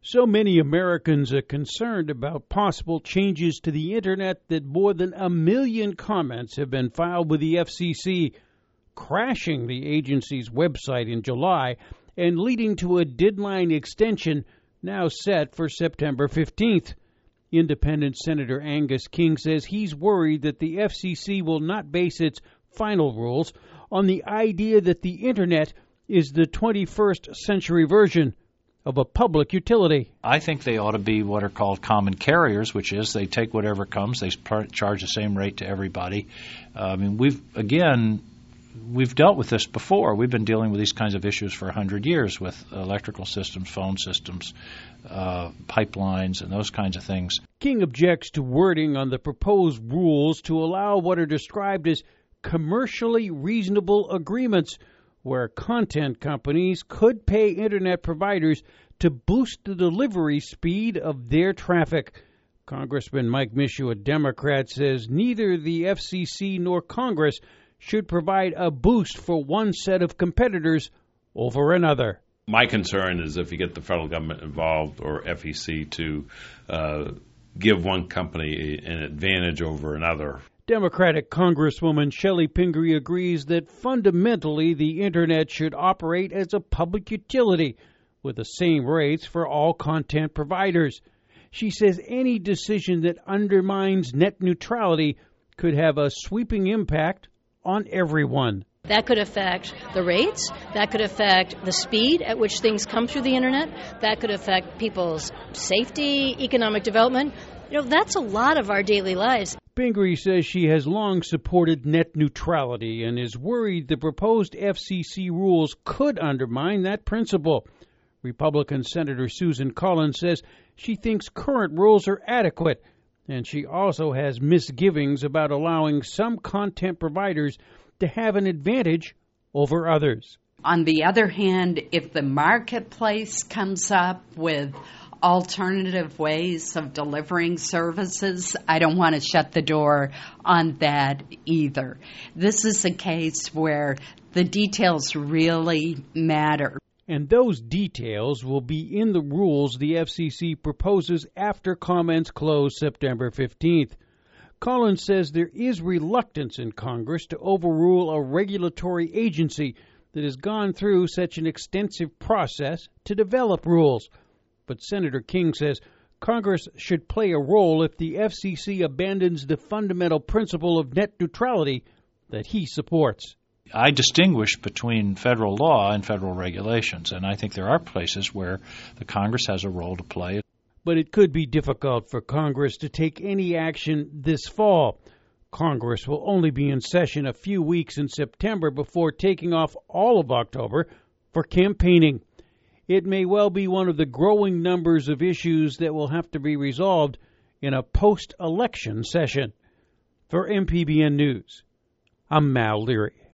So many Americans are concerned about possible changes to the Internet that more than 1 million comments have been filed with the FCC, crashing the agency's website in July and leading to a deadline extension now set for September 15th. Independent Senator Angus King says he's worried that the FCC will not base its final rules on the idea that the Internet is the 21st century version of a public utility. I think they ought to be what are called common carriers, which is they take whatever comes, they charge the same rate to everybody. We've dealt with this before. We've been dealing with these kinds of issues for 100 years with electrical systems, phone systems, pipelines, and those kinds of things. King objects to wording on the proposed rules to allow what are described as commercially reasonable agreements, where content companies could pay Internet providers to boost the delivery speed of their traffic. Congressman Mike Mishu, a Democrat, says neither the FCC nor Congress should provide a boost for one set of competitors over another. My concern is if you get the federal government involved or FEC to give one company an advantage over another. Democratic Congresswoman Shelley Pingree agrees that fundamentally the Internet should operate as a public utility with the same rates for all content providers. She says any decision that undermines net neutrality could have a sweeping impact on everyone. That could affect the rates. That could affect the speed at which things come through the Internet. That could affect people's safety, economic development. That's a lot of our daily lives. Pingree says she has long supported net neutrality and is worried the proposed FCC rules could undermine that principle. Republican Senator Susan Collins says she thinks current rules are adequate, and she also has misgivings about allowing some content providers to have an advantage over others. On the other hand, if the marketplace comes up with alternative ways of delivering services, I don't want to shut the door on that either. This is a case where the details really matter. And those details will be in the rules the FCC proposes after comments close September 15th. Collins says there is reluctance in Congress to overrule a regulatory agency that has gone through such an extensive process to develop rules. But Senator King says Congress should play a role if the FCC abandons the fundamental principle of net neutrality that he supports. I distinguish between federal law and federal regulations, and I think there are places where the Congress has a role to play. But it could be difficult for Congress to take any action this fall. Congress will only be in session a few weeks in September before taking off all of October for campaigning. It may well be one of the growing numbers of issues that will have to be resolved in a post-election session. For MPBN News, I'm Mal Leary.